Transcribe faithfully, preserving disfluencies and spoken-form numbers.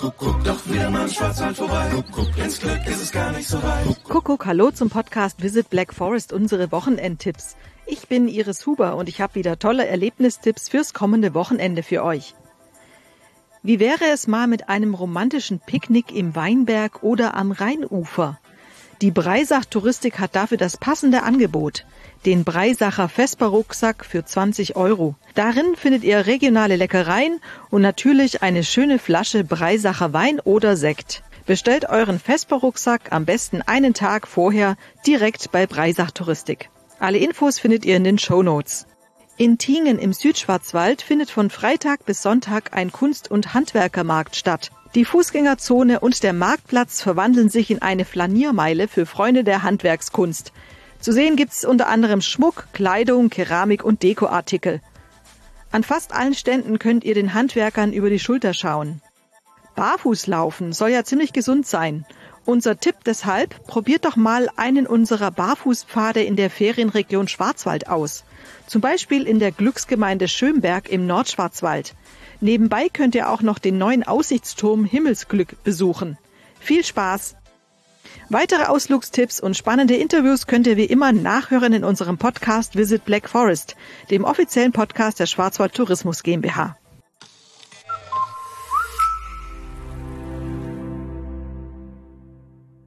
Kuckuck, doch wieder mal im Schwarzwald vorbei. Kuckuck, ins Glück ist es gar nicht so weit. Kuckuck, hallo zum Podcast Visit Black Forest, unsere Wochenendtipps. Ich bin Iris Huber und ich habe wieder tolle Erlebnistipps fürs kommende Wochenende für euch. Wie wäre es mal mit einem romantischen Picknick im Weinberg oder am Rheinufer? Die Breisach Touristik hat dafür das passende Angebot. Den Breisacher Vesper-Rucksack für zwanzig Euro. Darin findet ihr regionale Leckereien und natürlich eine schöne Flasche Breisacher Wein oder Sekt. Bestellt euren Vesper-Rucksack am besten einen Tag vorher direkt bei Breisach Touristik. Alle Infos findet ihr in den Shownotes. In Tiengen im Südschwarzwald findet von Freitag bis Sonntag ein Kunst- und Handwerkermarkt statt. Die Fußgängerzone und der Marktplatz verwandeln sich in eine Flaniermeile für Freunde der Handwerkskunst. Zu sehen gibt's unter anderem Schmuck, Kleidung, Keramik und Dekoartikel. An fast allen Ständen könnt ihr den Handwerkern über die Schulter schauen. Barfußlaufen soll ja ziemlich gesund sein. Unser Tipp deshalb, probiert doch mal einen unserer Barfußpfade in der Ferienregion Schwarzwald aus. Zum Beispiel in der Glücksgemeinde Schönberg im Nordschwarzwald. Nebenbei könnt ihr auch noch den neuen Aussichtsturm Himmelsglück besuchen. Viel Spaß! Weitere Ausflugstipps und spannende Interviews könnt ihr wie immer nachhören in unserem Podcast Visit Black Forest, dem offiziellen Podcast der Schwarzwald Tourismus GmbH.